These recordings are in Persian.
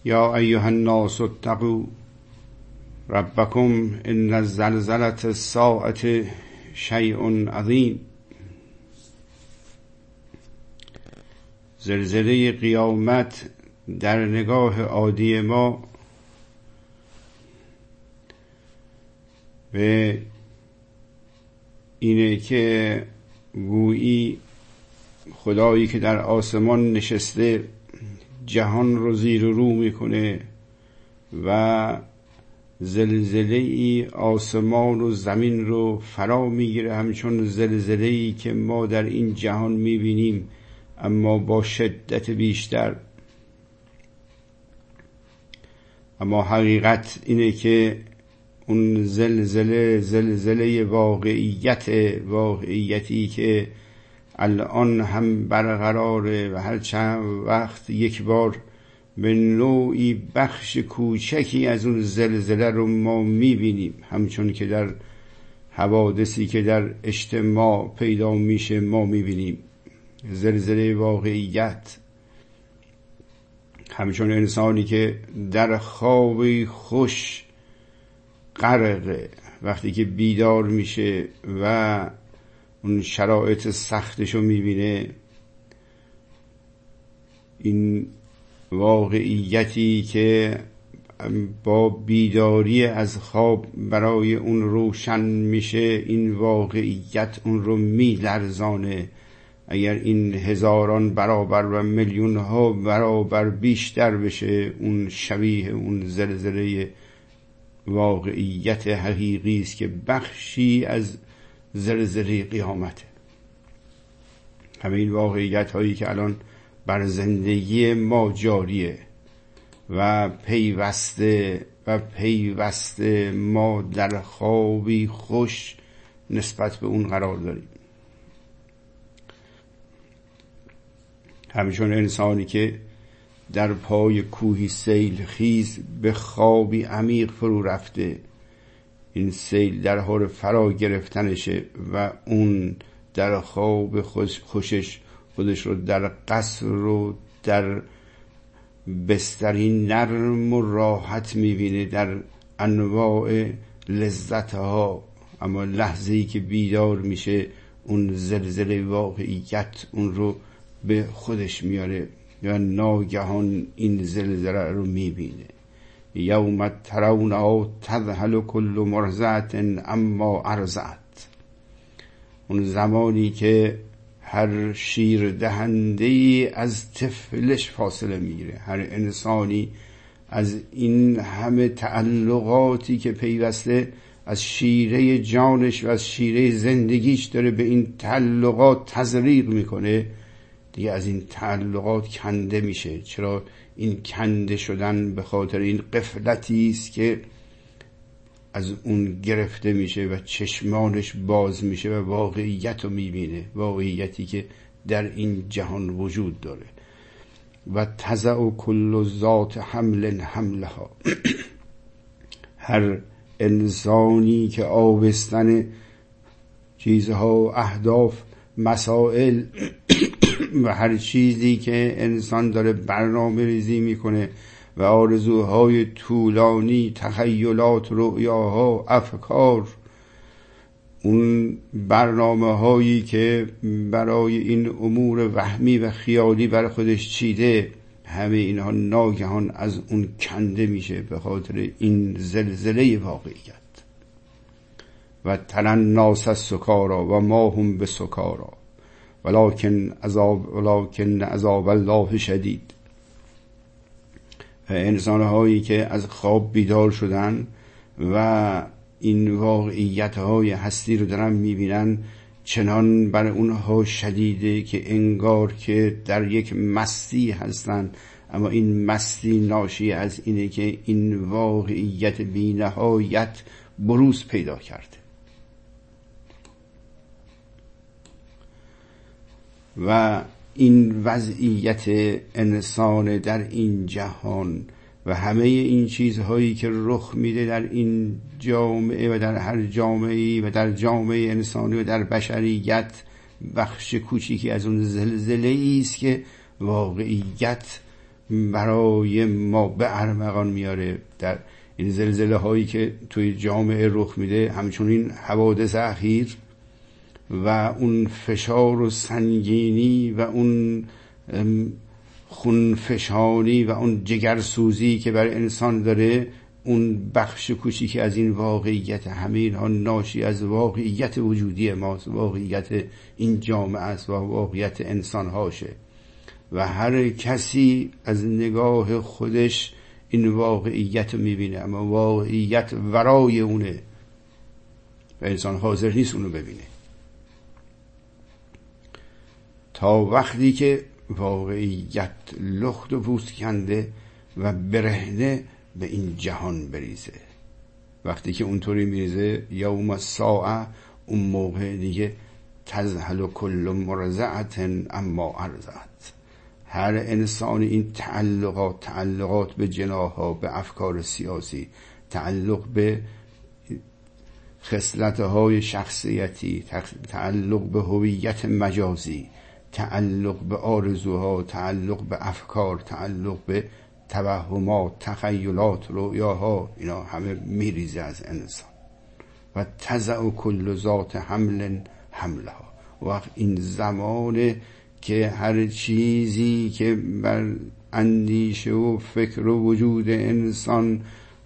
یا ایها الناس اتقوا ربکم ان زلزلة الساعة شیء عظیم. زلزله قیامت در نگاه عادی ما به اینه که گویی خدایی که در آسمان نشسته جهان رو زیر و رو میکنه و زلزله‌ای آسمان و زمین رو فرا میگیره، همچون زلزله‌ای که ما در این جهان میبینیم اما با شدت بیشتر. اما حقیقت اینه که اون زلزله واقعیتی که الان هم برقراره و هر چند وقت یک بار به نوعی بخش کوچکی از اون زلزله رو ما میبینیم، همچون که در حوادثی که در اجتماع پیدا میشه ما میبینیم. زلزله واقعیت همچون انسانی که در خوابی خوش غرقه، وقتی که بیدار میشه و اون شرایط سختشو میبینه، این واقعیتی که با بیداری از خواب برای اون روشن میشه، این واقعیت اون رو میلرزانه. اگر این هزاران برابر و میلیون ها برابر بیشتر بشه، اون شبیه اون زلزله واقعیت حقیقی است که بخشی از زلزله قیامته. همه این واقعیت هایی که الان بر زندگی ما جاریه و پیوسته ما در خوابی خوش نسبت به اون قرار داریم. همچون انسانی که در پای کوهی سیل خیز به خوابی عمیق فرو رفته، این سیل در حال فرا گرفتنشه و اون در خواب خوشش خودش رو در قصر رو در بستری نرم و راحت میبینه، در انواع لذتها. اما لحظه‌ای که بیدار میشه، اون زلزله واقعیت اون رو به خودش میاره و ناگهان این زلزله رو میبینه. یوم ترونها تذهل کل مرضعة اما ارضعت. اون زمانی که هر شیر دهنده‌ای از طفلش فاصله میگیره، هر انسانی از این همه تعلقاتی که پیوسته از شیره جانش و از شیره زندگیش داره به این تعلقات تزریق میکنه، دیگه از این تعلقات کنده میشه. چرا این کنده شدن؟ به خاطر این غفلتی است که از اون گرفته میشه و چشمانش باز میشه و واقعیت رو میبینه، واقعیتی که در این جهان وجود داره. و تضع کل ذات حمل حملها. هر انسانی که آبستن چیزها، اهداف، مسائل و هر چیزی که انسان داره برنامه ریزی میکنه و آرزوهای طولانی، تخیلات، رؤیاها، افکار، اون برنامه هایی که برای این امور وهمی و خیالی برای خودش چیده، همه اینها ناگهان از اون کنده میشه به خاطر این زلزله واقعیت. و تری الناس سکارا و ما هم بسکارا ولکن عذاب الله شدید. انسان‌هایی که از خواب بیدار شدن و این واقعیت‌های هستی رو دارن می‌بینن، چنان بر اونها شدیده که انگار که در یک مستی هستن، اما این مستی ناشی از اینه که این واقعیت بی‌نهایت بروز پیدا کرده و این وضعیت انسان در این جهان و همه این چیزهایی که رخ میده در این جامعه و در هر جامعه‌ای و در جامعه انسانی و در بشریت، بخش کوچیکی از اون زلزله‌ای است که واقعیت برای ما به ارمغان میاره. در این زلزله هایی که توی جامعه رخ میده، همچنین حوادث اخیر و اون فشار و سنگینی و اون خونفشانی و اون جگرسوزی که برای انسان داره، اون بخش کوچیکی از این واقعیت. همه اینها ناشی از واقعیت وجودی ماست، واقعیت این جامعه است و واقعیت انسان هاشه و هر کسی از نگاه خودش این واقعیت رو میبینه، اما واقعیت ورای اونه و انسان حاضر نیست اونو ببینه تا وقتی که واقعیت لخت و پوست کنده و برهنه به این جهان بریزه. وقتی که اونطوری میریزه یوم الساعه، اون موقع دیگه تذهل کل مرضعت اما ارضعت. هر انسان این تعلقات به جناح‌ها، به افکار سیاسی، تعلق به خصلت‌های شخصیتی، تعلق به هویت مجازی، تعلق به آرزوها، تعلق به افکار، تعلق به توهمات، تخیلات، رؤیاها، اینا همه میریزه از انسان. و تضع کل ذات حمل حملها. وقت این زمانه که هر چیزی که بر اندیشه و فکر و وجود انسان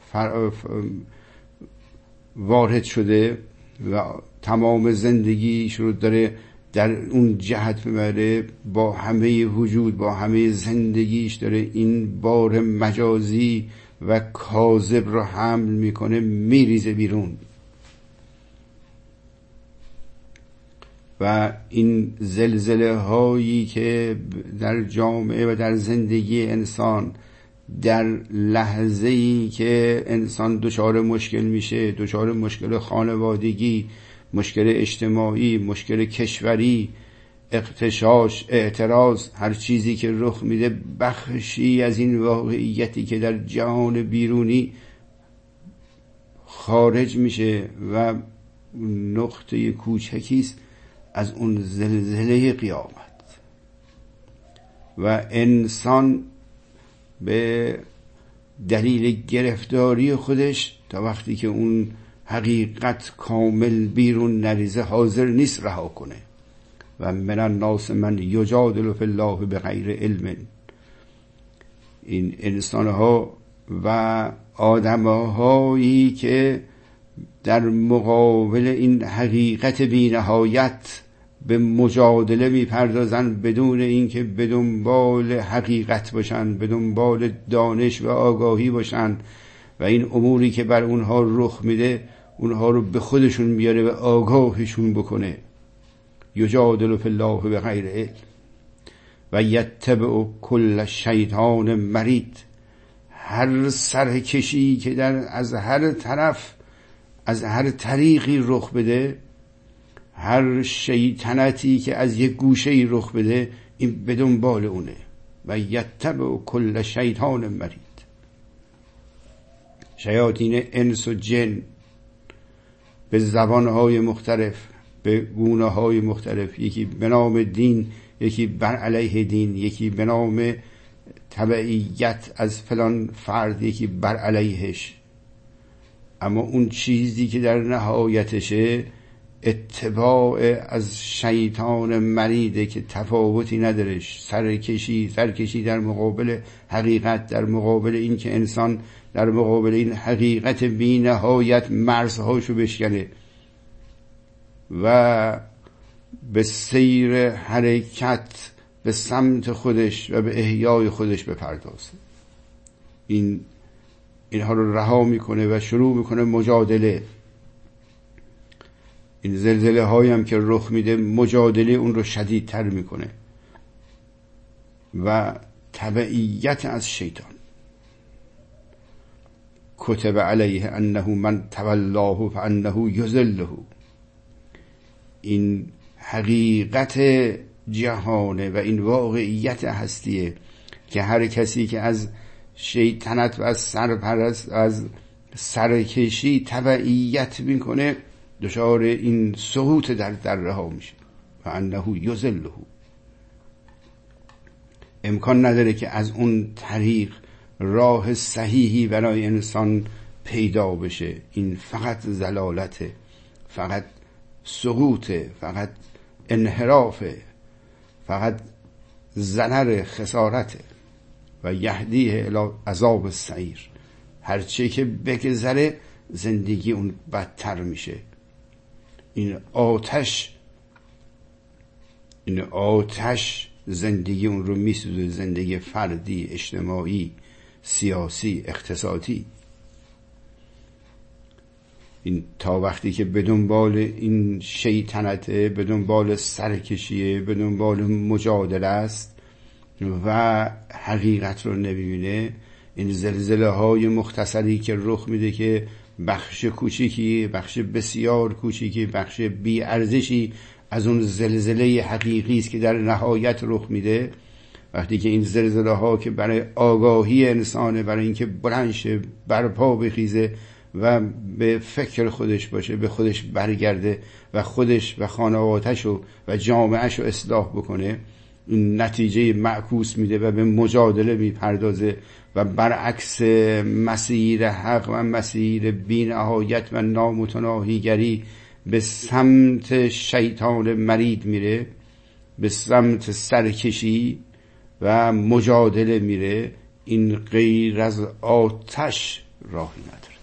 وارد شده و تمام زندگیش رو داره در اون جهت میبره، با همه وجود، با همه زندگیش داره این بار مجازی و کاذب رو حمل میکنه، میریزه بیرون. و این زلزله هایی که در جامعه و در زندگی انسان در لحظه‌ای که انسان دچار مشکل میشه، دچار مشکل خانوادگی، مشکل اجتماعی، مشکل کشوری، اغتشاش، اعتراض، هر چیزی که رخ میده بخشی از این واقعیتی که در جهان بیرونی خارج میشه و نقطه کوچکیست از اون زلزله قیامت. و انسان به دلیل گرفتاری خودش تا وقتی که اون حقیقت کامل بیرون نریزه حاضر نیست رها کنه. و من الناس من یجادل فی الله بغیر علم. این انسان ها و آدم هایی که در مقابل این حقیقت بی نهایت به مجادله میپردازن بدون اینکه به دنبال حقیقت باشن، به دنبال دانش و آگاهی باشن و این اموری که بر اونها رخ میده اونها رو به خودشون میاره و آگاهشون بکنه. یجادل فی الله بغیر علم و یتبع کل شیطان مرید. هر سرکشی که از هر طرف، از هر طریقی رخ بده، هر شیطنتی که از یک گوشه‌ای رخ بده، این به دنبال اونه. و یتبع کل شیطان مرید. شیاطین انس و جن به زبانهای مختلف، به گونه‌های مختلف، یکی به نام دین، یکی بر علیه دین، یکی به نام تبعیت از فلان فرد، یکی بر علیهش. اما اون چیزی که در نهایتشه اتباع از شیطان مریده که تفاوتی نداره. سرکشی در مقابل حقیقت، در مقابل این که انسان در مقابل این حقیقت بی نهایت مرزهاشو بشکنه و به سیر حرکت به سمت خودش و به احیای خودش بپردازه. اینها رو رها میکنه و شروع میکنه مجادله. این زلزله هایی هم که رخ میده مجادله اون رو شدیدتر میکنه و تبعیت از شیطان. کتب علیه انه من تولاه فانه یذله. این حقیقت جهانه و این واقعیت هستیه که هر کسی که از شیطنت و از سرپرست، از سرکشی تبعیت میکنه، دچار این سقوط در دره ها میشه. و انه یذله. امکان نداره که از اون طریق راه صحیحی برای انسان پیدا بشه. این فقط ضلالته، فقط سقوطه، فقط انحرافه، فقط ضرر، خسارته. و یهدیه الی عذاب السعیر. هرچی که بگذره زندگی اون بدتر میشه. این آتش زندگی اون رو میسوزه، زندگی فردی، اجتماعی، سیاسی، اقتصادی. این تا وقتی که به دنبال این شیطنته، به دنبال سرکشیه، به دنبال مجادله است و حقیقت رو نمیبینه، این زلزله های مختصری که رخ میده که بخش کوچیکی، بخش بسیار کوچیکی، بخش بی ارزشی از اون زلزله حقیقی است که در نهایت رخ میده، وقتی که این زلزله ها که برای آگاهی انسانه، برای اینکه بلند شه، برپا بخیزه و به فکر خودش باشه، به خودش برگرده و خودش و خانواده‌اش و جامعه‌اش رو اصلاح بکنه، این نتیجه معکوس میده و به مجادله میپردازه و برعکس مسیر حق و مسیر بی‌نهایت و نامتناهیگری به سمت شیطان مرید میره، به سمت سرکشی و مجادله میره. این غیر از آتش راهی نداره.